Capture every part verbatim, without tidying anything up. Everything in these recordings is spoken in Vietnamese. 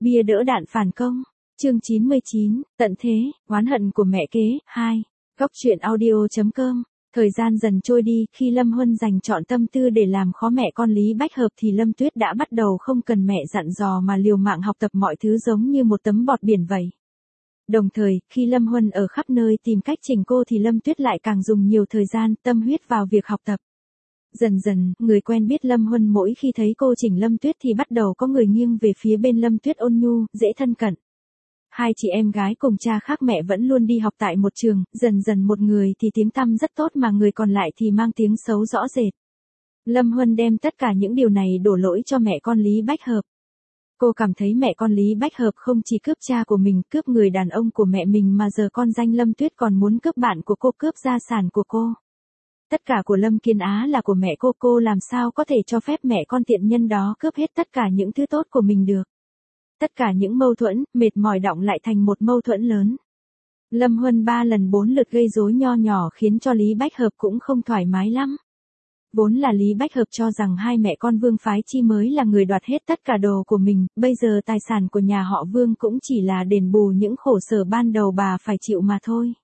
Bia đỡ đạn phản công. Chương chín mươi chín, tận thế, oán hận của mẹ kế, hai. Góc truyện audio chấm com. Thời gian dần trôi đi, khi Lâm Huân dành trọn tâm tư để làm khó mẹ con Lý Bách Hợp thì Lâm Tuyết đã bắt đầu không cần mẹ dặn dò mà liều mạng học tập mọi thứ giống như một tấm bọt biển vậy. Đồng thời, khi Lâm Huân ở khắp nơi tìm cách chỉnh cô thì Lâm Tuyết lại càng dùng nhiều thời gian, tâm huyết vào việc học tập. Dần dần, người quen biết Lâm Huân mỗi khi thấy cô chỉnh Lâm Tuyết thì bắt đầu có người nghiêng về phía bên Lâm Tuyết ôn nhu, dễ thân cận. Hai chị em gái cùng cha khác mẹ vẫn luôn đi học tại một trường, dần dần một người thì tiếng tăm rất tốt mà người còn lại thì mang tiếng xấu rõ rệt. Lâm Huân đem tất cả những điều này đổ lỗi cho mẹ con Lý Bách Hợp. Cô cảm thấy mẹ con Lý Bách Hợp không chỉ cướp cha của mình, cướp người đàn ông của mẹ mình mà giờ con danh Lâm Tuyết còn muốn cướp bạn của cô, cướp gia sản của cô. Tất cả của Lâm Kiên Á là của mẹ cô, cô làm sao có thể cho phép mẹ con tiện nhân đó cướp hết tất cả những thứ tốt của mình được. Tất cả những mâu thuẫn, mệt mỏi đọng lại thành một mâu thuẫn lớn. Lâm Huân ba lần bốn lượt gây rối nho nhỏ khiến cho Lý Bách Hợp cũng không thoải mái lắm. Vốn là Lý Bách Hợp cho rằng hai mẹ con Vương Phái Chi mới là người đoạt hết tất cả đồ của mình, bây giờ tài sản của nhà họ Vương cũng chỉ là đền bù những khổ sở ban đầu bà phải chịu mà thôi.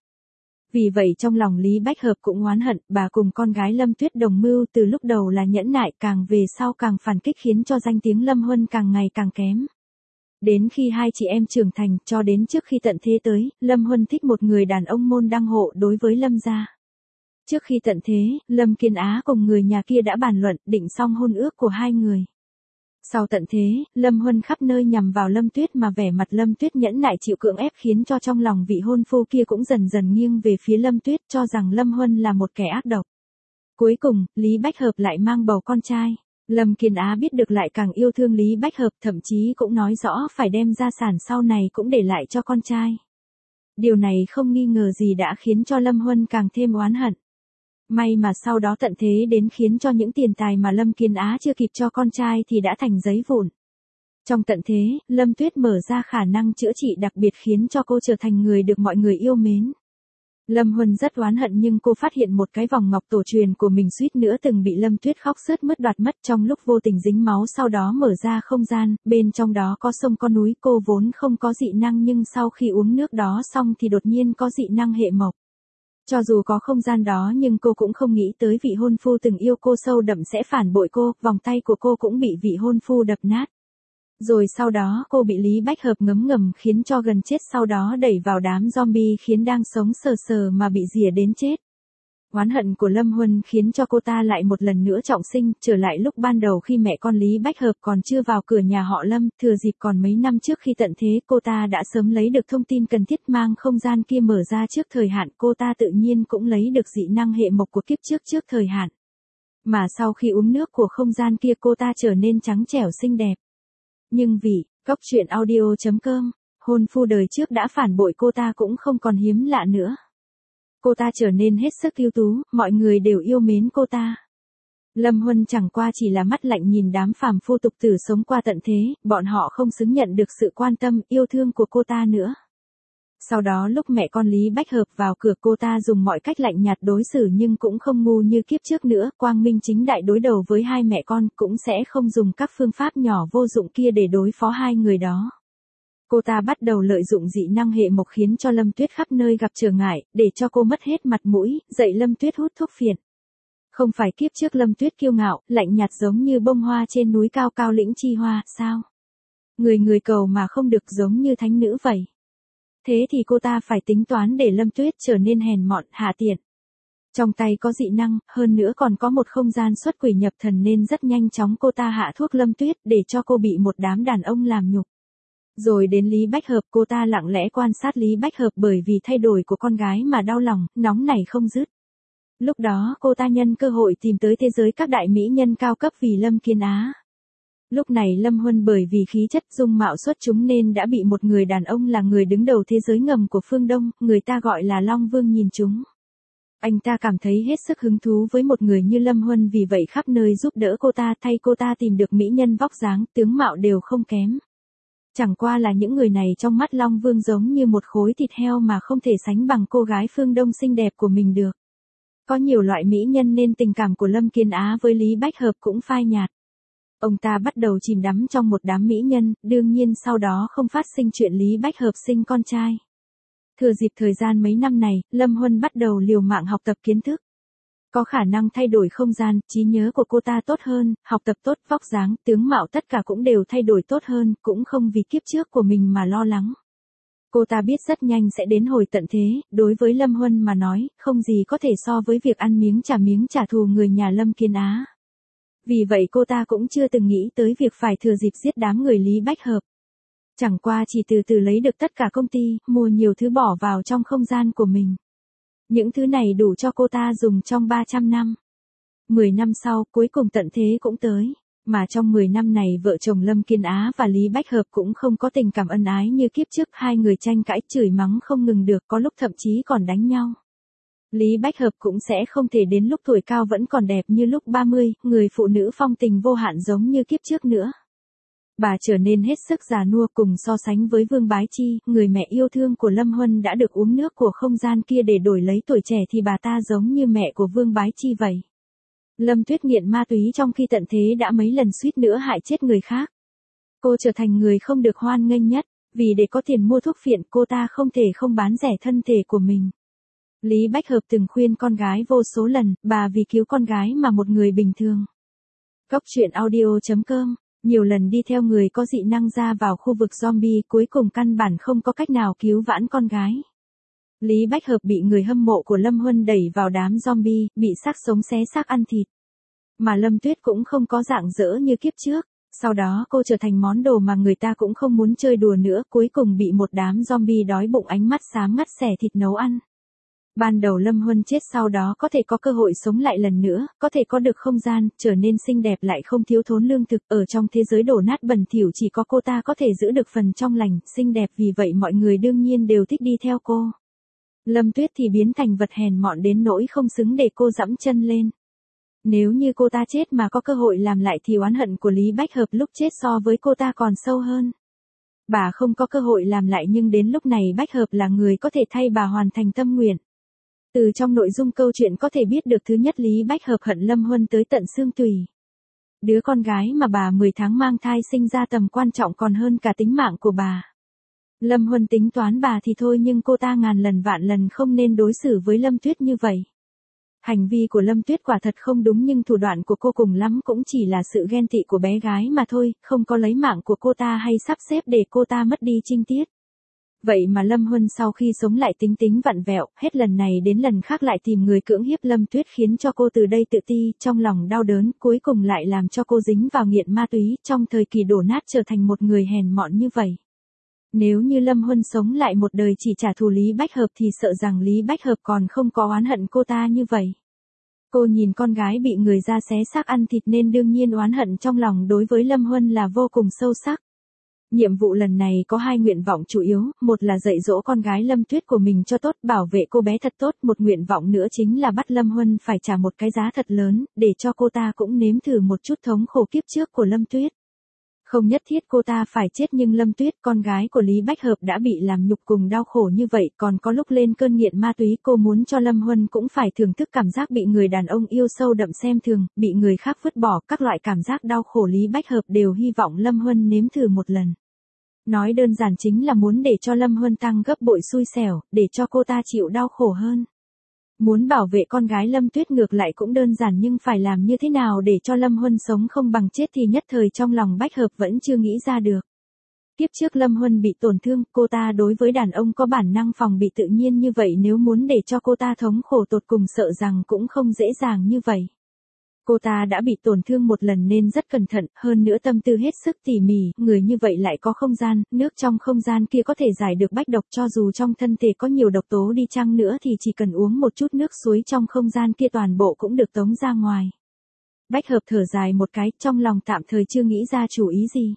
Vì vậy trong lòng Lý Bách Hợp cũng oán hận, bà cùng con gái Lâm Tuyết đồng mưu từ lúc đầu là nhẫn nại, càng về sau càng phản kích khiến cho danh tiếng Lâm Huân càng ngày càng kém. Đến khi hai chị em trưởng thành, cho đến trước khi tận thế tới, Lâm Huân thích một người đàn ông môn đăng hộ đối với Lâm gia. Trước khi tận thế, Lâm Kiên Á cùng người nhà kia đã bàn luận, định xong hôn ước của hai người. Sau tận thế, Lâm Huân khắp nơi nhằm vào Lâm Tuyết mà vẻ mặt Lâm Tuyết nhẫn nại chịu cưỡng ép khiến cho trong lòng vị hôn phu kia cũng dần dần nghiêng về phía Lâm Tuyết, cho rằng Lâm Huân là một kẻ ác độc. Cuối cùng, Lý Bách Hợp lại mang bầu con trai. Lâm Kiên Á biết được lại càng yêu thương Lý Bách Hợp, thậm chí cũng nói rõ phải đem gia sản sau này cũng để lại cho con trai. Điều này không nghi ngờ gì đã khiến cho Lâm Huân càng thêm oán hận. May mà sau đó tận thế đến khiến cho những tiền tài mà Lâm Kiên Á chưa kịp cho con trai thì đã thành giấy vụn. Trong tận thế, Lâm Tuyết mở ra khả năng chữa trị đặc biệt khiến cho cô trở thành người được mọi người yêu mến. Lâm Huân rất oán hận nhưng cô phát hiện một cái vòng ngọc tổ truyền của mình suýt nữa từng bị Lâm Tuyết khóc sướt mướt đoạt mất trong lúc vô tình dính máu, sau đó mở ra không gian, bên trong đó có sông có núi, cô vốn không có dị năng nhưng sau khi uống nước đó xong thì đột nhiên có dị năng hệ mộc. Cho dù có không gian đó nhưng cô cũng không nghĩ tới vị hôn phu từng yêu cô sâu đậm sẽ phản bội cô, vòng tay của cô cũng bị vị hôn phu đập nát. Rồi sau đó cô bị Lý Bách Hợp ngấm ngầm khiến cho gần chết, sau đó đẩy vào đám zombie khiến đang sống sờ sờ mà bị rỉa đến chết. Oán hận của Lâm Huân khiến cho cô ta lại một lần nữa trọng sinh, trở lại lúc ban đầu khi mẹ con Lý Bách Hợp còn chưa vào cửa nhà họ Lâm, thừa dịp còn mấy năm trước khi tận thế cô ta đã sớm lấy được thông tin cần thiết mang không gian kia mở ra trước thời hạn, cô ta tự nhiên cũng lấy được dị năng hệ mộc của kiếp trước trước thời hạn. Mà sau khi uống nước của không gian kia cô ta trở nên trắng trẻo xinh đẹp. Nhưng vì, góc truyện audio chấm com, hôn phu đời trước đã phản bội cô ta cũng không còn hiếm lạ nữa. Cô ta trở nên hết sức ưu tú, mọi người đều yêu mến cô ta. Lâm Huân chẳng qua chỉ là mắt lạnh nhìn đám phàm phu tục tử sống qua tận thế, bọn họ không xứng nhận được sự quan tâm, yêu thương của cô ta nữa. Sau đó lúc mẹ con Lý Bách Hợp vào cửa cô ta dùng mọi cách lạnh nhạt đối xử nhưng cũng không ngu như kiếp trước nữa, quang minh chính đại đối đầu với hai mẹ con, cũng sẽ không dùng các phương pháp nhỏ vô dụng kia để đối phó hai người đó. Cô ta bắt đầu lợi dụng dị năng hệ mộc khiến cho Lâm Tuyết khắp nơi gặp trở ngại, để cho cô mất hết mặt mũi, dạy Lâm Tuyết hút thuốc phiện. Không phải kiếp trước Lâm Tuyết kiêu ngạo, lạnh nhạt giống như bông hoa trên núi cao cao lĩnh chi hoa, sao? Người người cầu mà không được giống như thánh nữ vậy. Thế thì cô ta phải tính toán để Lâm Tuyết trở nên hèn mọn, hạ tiện. Trong tay có dị năng, hơn nữa còn có một không gian xuất quỷ nhập thần nên rất nhanh chóng cô ta hạ thuốc Lâm Tuyết để cho cô bị một đám đàn ông làm nhục. Rồi đến Lý Bách Hợp, cô ta lặng lẽ quan sát Lý Bách Hợp bởi vì thay đổi của con gái mà đau lòng, nóng nảy không dứt. Lúc đó cô ta nhân cơ hội tìm tới thế giới các đại mỹ nhân cao cấp vì Lâm Kiên Á. Lúc này Lâm Huân bởi vì khí chất dung mạo xuất chúng nên đã bị một người đàn ông là người đứng đầu thế giới ngầm của phương Đông, người ta gọi là Long Vương nhìn trúng. Anh ta cảm thấy hết sức hứng thú với một người như Lâm Huân, vì vậy khắp nơi giúp đỡ cô ta, thay cô ta tìm được mỹ nhân vóc dáng, tướng mạo đều không kém. Chẳng qua là những người này trong mắt Long Vương giống như một khối thịt heo mà không thể sánh bằng cô gái phương Đông xinh đẹp của mình được. Có nhiều loại mỹ nhân nên tình cảm của Lâm Kiên Á với Lý Bách Hợp cũng phai nhạt. Ông ta bắt đầu chìm đắm trong một đám mỹ nhân, đương nhiên sau đó không phát sinh chuyện Lý Bách Hợp sinh con trai. Thừa dịp thời gian mấy năm này, Lâm Huân bắt đầu liều mạng học tập kiến thức. Có khả năng thay đổi không gian, trí nhớ của cô ta tốt hơn, học tập tốt, vóc dáng, tướng mạo tất cả cũng đều thay đổi tốt hơn, cũng không vì kiếp trước của mình mà lo lắng. Cô ta biết rất nhanh sẽ đến hồi tận thế, đối với Lâm Huân mà nói, không gì có thể so với việc ăn miếng trả miếng trả thù người nhà Lâm Kiên Á. Vì vậy cô ta cũng chưa từng nghĩ tới việc phải thừa dịp giết đám người Lý Bách Hợp. Chẳng qua chỉ từ từ lấy được tất cả công ty, mua nhiều thứ bỏ vào trong không gian của mình. Những thứ này đủ cho cô ta dùng trong ba trăm năm. mười năm sau, cuối cùng tận thế cũng tới. Mà trong mười năm này vợ chồng Lâm Kiên Á và Lý Bách Hợp cũng không có tình cảm ân ái như kiếp trước. Hai người tranh cãi chửi mắng không ngừng được, có lúc thậm chí còn đánh nhau. Lý Bách Hợp cũng sẽ không thể đến lúc tuổi cao vẫn còn đẹp như lúc ba mươi, người phụ nữ phong tình vô hạn giống như kiếp trước nữa. Bà trở nên hết sức già nua, cùng so sánh với Vương Bái Chi, người mẹ yêu thương của Lâm Huân đã được uống nước của không gian kia để đổi lấy tuổi trẻ thì bà ta giống như mẹ của Vương Bái Chi vậy. Lâm Tuyết nghiện ma túy trong khi tận thế đã mấy lần suýt nữa hại chết người khác. Cô trở thành người không được hoan nghênh nhất, vì để có tiền mua thuốc phiện cô ta không thể không bán rẻ thân thể của mình. Lý Bách Hợp từng khuyên con gái vô số lần, bà vì cứu con gái mà một người bình thường. Góc truyện audio chấm com, nhiều lần đi theo người có dị năng ra vào khu vực zombie, cuối cùng căn bản không có cách nào cứu vãn con gái. Lý Bách Hợp bị người hâm mộ của Lâm Huân đẩy vào đám zombie, bị xác sống xé xác ăn thịt. Mà Lâm Tuyết cũng không có dạng dỡ như kiếp trước, sau đó cô trở thành món đồ mà người ta cũng không muốn chơi đùa nữa, cuối cùng bị một đám zombie đói bụng ánh mắt xám ngắt xẻ thịt nấu ăn. Ban đầu Lâm Huân chết, sau đó có thể có cơ hội sống lại lần nữa, có thể có được không gian, trở nên xinh đẹp lại không thiếu thốn lương thực, ở trong thế giới đổ nát bẩn thỉu chỉ có cô ta có thể giữ được phần trong lành, xinh đẹp, vì vậy mọi người đương nhiên đều thích đi theo cô. Lâm Tuyết thì biến thành vật hèn mọn đến nỗi không xứng để cô dẫm chân lên. Nếu như cô ta chết mà có cơ hội làm lại thì oán hận của Lý Bách Hợp lúc chết so với cô ta còn sâu hơn. Bà không có cơ hội làm lại nhưng đến lúc này Bách Hợp là người có thể thay bà hoàn thành tâm nguyện. Từ trong nội dung câu chuyện có thể biết được, thứ nhất, Lý Bách Hợp hận Lâm Huân tới tận xương tủy. Đứa con gái mà bà mười tháng mang thai sinh ra tầm quan trọng còn hơn cả tính mạng của bà. Lâm Huân tính toán bà thì thôi nhưng cô ta ngàn lần vạn lần không nên đối xử với Lâm Tuyết như vậy. Hành vi của Lâm Tuyết quả thật không đúng nhưng thủ đoạn của cô cùng lắm cũng chỉ là sự ghen tị của bé gái mà thôi, không có lấy mạng của cô ta hay sắp xếp để cô ta mất đi trinh tiết. Vậy mà Lâm Huân sau khi sống lại tính tính vặn vẹo, hết lần này đến lần khác lại tìm người cưỡng hiếp Lâm Tuyết khiến cho cô từ đây tự ti, trong lòng đau đớn, cuối cùng lại làm cho cô dính vào nghiện ma túy, trong thời kỳ đổ nát trở thành một người hèn mọn như vậy. Nếu như Lâm Huân sống lại một đời chỉ trả thù Lý Bách Hợp thì sợ rằng Lý Bách Hợp còn không có oán hận cô ta như vậy. Cô nhìn con gái bị người ra xé xác ăn thịt nên đương nhiên oán hận trong lòng đối với Lâm Huân là vô cùng sâu sắc. Nhiệm vụ lần này có hai nguyện vọng chủ yếu, một là dạy dỗ con gái Lâm Tuyết của mình cho tốt, bảo vệ cô bé thật tốt, một nguyện vọng nữa chính là bắt Lâm Huân phải trả một cái giá thật lớn, để cho cô ta cũng nếm thử một chút thống khổ kiếp trước của Lâm Tuyết. Không nhất thiết cô ta phải chết nhưng Lâm Tuyết, con gái của Lý Bách Hợp đã bị làm nhục cùng đau khổ như vậy, còn có lúc lên cơn nghiện ma túy cô muốn cho Lâm Huân cũng phải thưởng thức cảm giác bị người đàn ông yêu sâu đậm xem thường, bị người khác vứt bỏ, các loại cảm giác đau khổ Lý Bách Hợp đều hy vọng Lâm Huân nếm thử một lần. Nói đơn giản chính là muốn để cho Lâm Huân tăng gấp bội xui xẻo, để cho cô ta chịu đau khổ hơn. Muốn bảo vệ con gái Lâm Tuyết ngược lại cũng đơn giản nhưng phải làm như thế nào để cho Lâm Huân sống không bằng chết thì nhất thời trong lòng Bách Hợp vẫn chưa nghĩ ra được. Tiếp trước Lâm Huân bị tổn thương, cô ta đối với đàn ông có bản năng phòng bị tự nhiên như vậy, nếu muốn để cho cô ta thống khổ tột cùng sợ rằng cũng không dễ dàng như vậy. Cô ta đã bị tổn thương một lần nên rất cẩn thận, hơn nữa tâm tư hết sức tỉ mỉ, người như vậy lại có không gian, nước trong không gian kia có thể giải được bách độc, cho dù trong thân thể có nhiều độc tố đi chăng nữa thì chỉ cần uống một chút nước suối trong không gian kia toàn bộ cũng được tống ra ngoài. Bách Hợp thở dài một cái, trong lòng tạm thời chưa nghĩ ra chủ ý gì.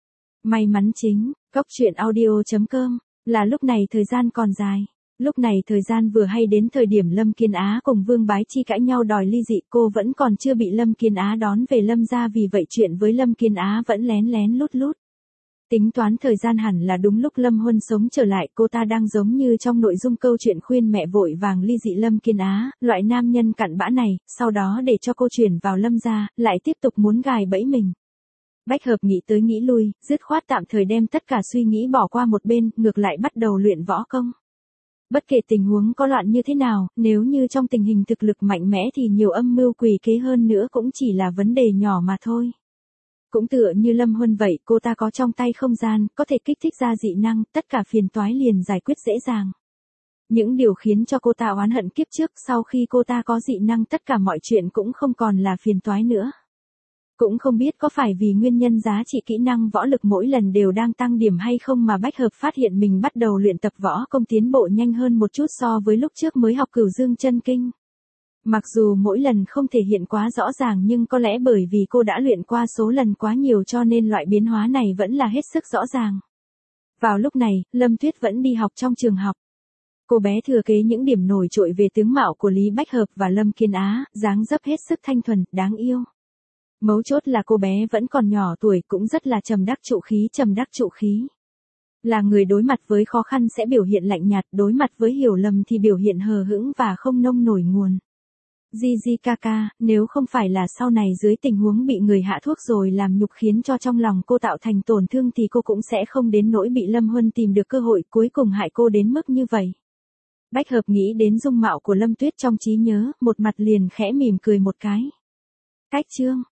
May mắn chính, góc truyện audio chấm com, là lúc này thời gian còn dài. Lúc này thời gian vừa hay đến thời điểm Lâm Kiên Á cùng Vương Bái Chi cãi nhau đòi ly dị, cô vẫn còn chưa bị Lâm Kiên Á đón về Lâm gia, vì vậy chuyện với Lâm Kiên Á vẫn lén lén lút lút. Tính toán thời gian hẳn là đúng lúc Lâm Huân sống trở lại, cô ta đang giống như trong nội dung câu chuyện khuyên mẹ vội vàng ly dị Lâm Kiên Á, loại nam nhân cặn bã này, sau đó để cho cô chuyển vào Lâm gia, lại tiếp tục muốn gài bẫy mình. Bách hợp nghĩ tới nghĩ lui, dứt khoát tạm thời đem tất cả suy nghĩ bỏ qua một bên, ngược lại bắt đầu luyện võ công. Bất kể tình huống có loạn như thế nào, nếu như trong tình hình thực lực mạnh mẽ thì nhiều âm mưu quỷ kế hơn nữa cũng chỉ là vấn đề nhỏ mà thôi. Cũng tựa như Lâm Huân vậy, cô ta có trong tay không gian, có thể kích thích ra dị năng, tất cả phiền toái liền giải quyết dễ dàng. Những điều khiến cho cô ta oán hận kiếp trước, sau khi cô ta có dị năng tất cả mọi chuyện cũng không còn là phiền toái nữa. Cũng không biết có phải vì nguyên nhân giá trị kỹ năng võ lực mỗi lần đều đang tăng điểm hay không mà Bách Hợp phát hiện mình bắt đầu luyện tập võ công tiến bộ nhanh hơn một chút so với lúc trước mới học Cửu Dương Chân Kinh. Mặc dù mỗi lần không thể hiện quá rõ ràng nhưng có lẽ bởi vì cô đã luyện qua số lần quá nhiều cho nên loại biến hóa này vẫn là hết sức rõ ràng. Vào lúc này, Lâm Tuyết vẫn đi học trong trường học. Cô bé thừa kế những điểm nổi trội về tướng mạo của Lý Bách Hợp và Lâm Kiên Á, dáng dấp hết sức thanh thuần, đáng yêu. Mấu chốt là cô bé vẫn còn nhỏ tuổi, cũng rất là trầm đắc trụ khí, trầm đắc trụ khí. Là người đối mặt với khó khăn sẽ biểu hiện lạnh nhạt, đối mặt với hiểu lầm thì biểu hiện hờ hững và không nông nổi nguồn. Gigi Kaka, nếu không phải là sau này dưới tình huống bị người hạ thuốc rồi làm nhục khiến cho trong lòng cô tạo thành tổn thương thì cô cũng sẽ không đến nỗi bị Lâm Huân tìm được cơ hội cuối cùng hại cô đến mức như vậy. Bách Hợp nghĩ đến dung mạo của Lâm Tuyết trong trí nhớ, một mặt liền khẽ mỉm cười một cái. Cách chương